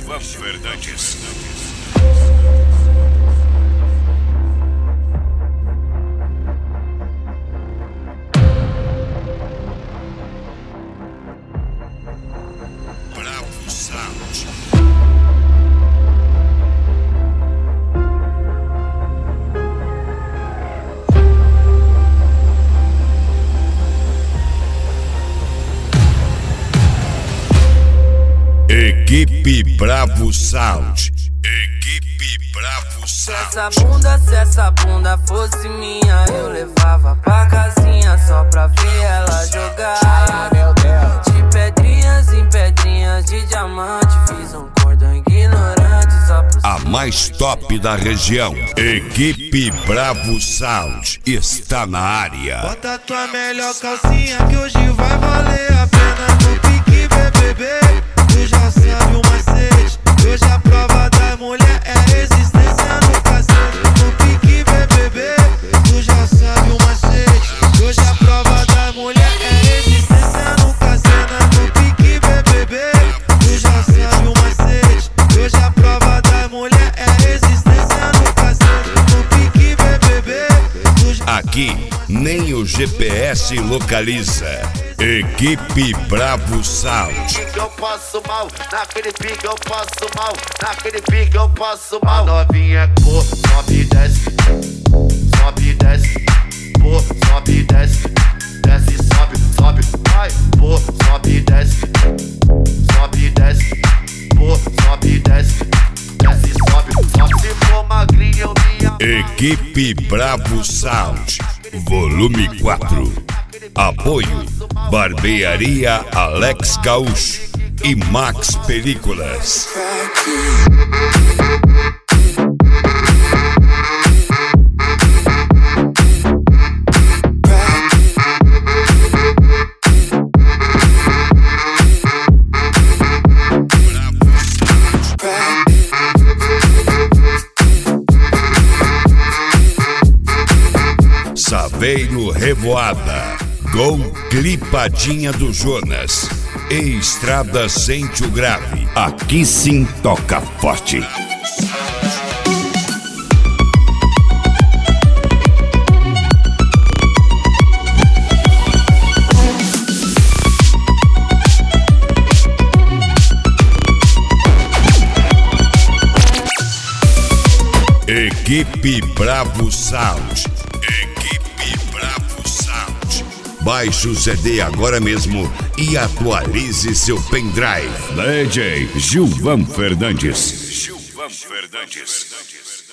Gilvan Fernandes. Bravo Sound. Equipe Bravo Sound. Equipe Bravo Sound. Se essa bunda fosse minha, eu levava pra casinha só pra ver ela jogar. Ai, meu Deus. De pedrinhas em pedrinhas de diamante, fiz um cordão ignorante só pro A mais top da região. Equipe Bravo Sound está na área. Bota tua melhor calcinha que hoje vai valer a pena no pique BBB. Tu já sabe o macete, hoje a prova da mulher é resistência no cacete. No pique BBB, tu já sabe o macete, hoje a prova da mulher é resistência no cacete. No pique BBB, tu já sabe o macete, hoje a prova da mulher é resistência no cacete. No pique BBB, tu já Aqui nem o GPS localiza. Equipe Bravo Sound. Pique eu passo mal, naquele pique eu passo mal, naquele pique eu passo mal. A novinha é pô, sobe e desce, sobe e desce, pô, sobe e desce, desce, sobe, sobe, vai, pô, sobe e desce, sobe e desce, pô, sobe e desce, desce, sobe, sobe. Se for magrinho eu me Equipe Bravo Sound, volume 4. Apoio Barbearia Alex Gaúcho e Max Películas. Saveiro Revoada, Gol Clipadinha do Jonas e Estrada Sente o Grave. Aqui sim toca forte. Equipe Bravo Sound. Equipe Bravo Sound. Baixe o CD agora mesmo e atualize seu pendrive. DJ Gilvan Fernandes. Gilvan Fernandes.